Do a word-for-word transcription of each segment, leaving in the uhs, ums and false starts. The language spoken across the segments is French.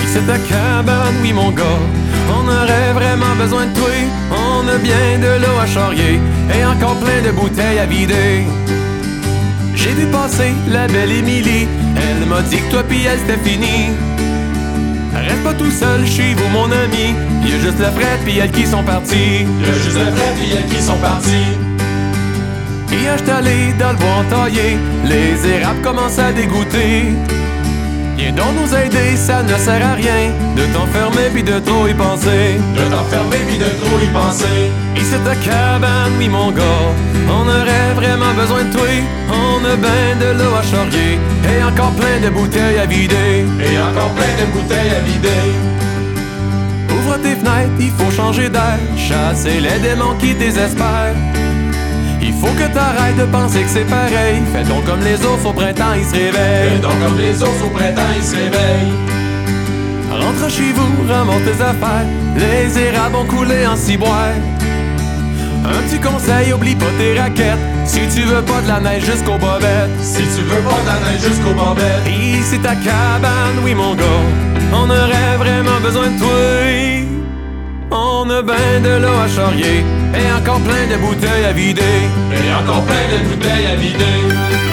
c'est ta cabane, oui mon gars. On aurait vraiment besoin de toi. On a bien de l'eau à charrier et encore plein de bouteilles à vider. J'ai vu passer la belle Émilie. Elle m'a dit que toi pis elle c'était fini. Reste pas tout seul chez vous mon ami. Y'a juste le Fred pis elle qui sont partis. Y'a juste le Fred pis elle qui sont partis. Et j'étais allé dans le bois entaillé. Les érables commencent à dégoûter. Viens donc nous aider, ça ne sert à rien de t'enfermer pis de trop y penser. De t'enfermer pis de trop y penser. Et c'est ta cabane, oui mon gars. On aurait vraiment besoin de toi. On a ben de l'eau à charrier et encore plein de bouteilles à vider. Et encore plein de bouteilles à vider. Ouvre tes fenêtres, il faut changer d'air. Chasser les démons qui désespèrent. Il faut que t'arrêtes de penser que c'est pareil. Fais donc comme les ours au printemps, ils se réveillent. Fais donc comme les ours au printemps, ils se réveillent. Rentre chez vous, ramasse tes affaires. Les érables ont coulé en ciboire. Un petit conseil, oublie pas tes raquettes. Si tu veux pas de la neige jusqu'aux bobettes. Si tu veux pas de la neige jusqu'aux bobettes. Pis c'est ta cabane, oui mon gars. On aurait vraiment besoin de toi. On a ben de l'eau à charrier et encore plein de bouteilles à vider. Et encore plein de bouteilles à vider.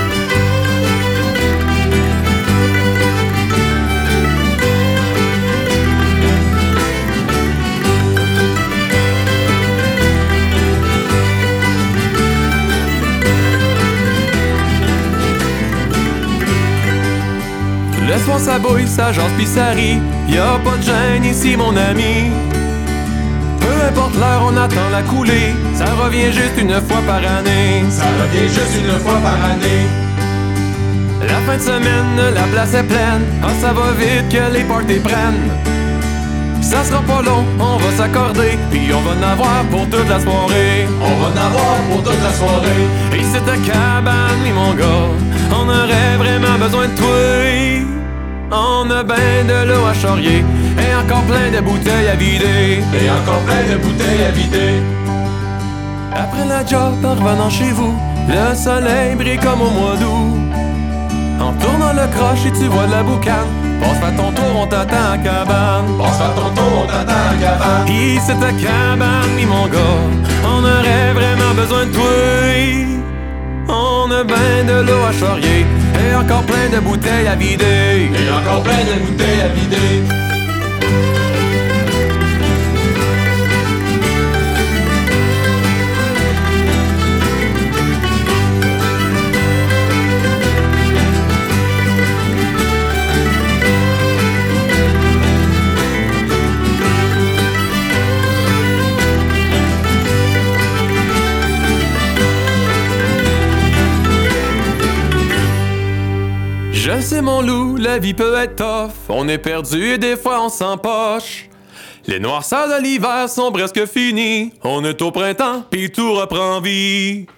Laisse-moi ça bouille, ça jase pis ça rit. Y'a pas de gêne ici mon ami. Peu importe l'heure, on attend la coulée. Ça revient juste une fois par année. Ça revient juste une fois par année. La fin de semaine, la place est pleine. Ah, ça va vite que les parties prennent. Ça sera pas long, on va s'accorder. Puis on va en avoir pour toute la soirée. On va en avoir pour toute la soirée. Et c'est ta cabane, oui mon gars. On aurait vraiment besoin de toi. On a ben de l'eau à charrier et encore plein de bouteilles à vider. Et encore plein de bouteilles à vider. Après la job, en revenant chez vous, le soleil brille comme au mois d'août. En tournant le croche et tu vois de la boucane. Passe faire ton tour, on t'attend à cabane. Passe faire ton tour, on t'attend à cabane. Pis c'est ta cabane, oui mon gars. On aurait vraiment besoin de toi. On a ben de l'eau à charrier et encore plein de bouteilles à vider. Et encore plein de bouteilles à vider. Je sais mon loup, la vie peut être tough. On est perdu et des fois on s'empoche. Les noirceurs de l'hiver sont presque finis. On est au printemps, puis tout reprend vie.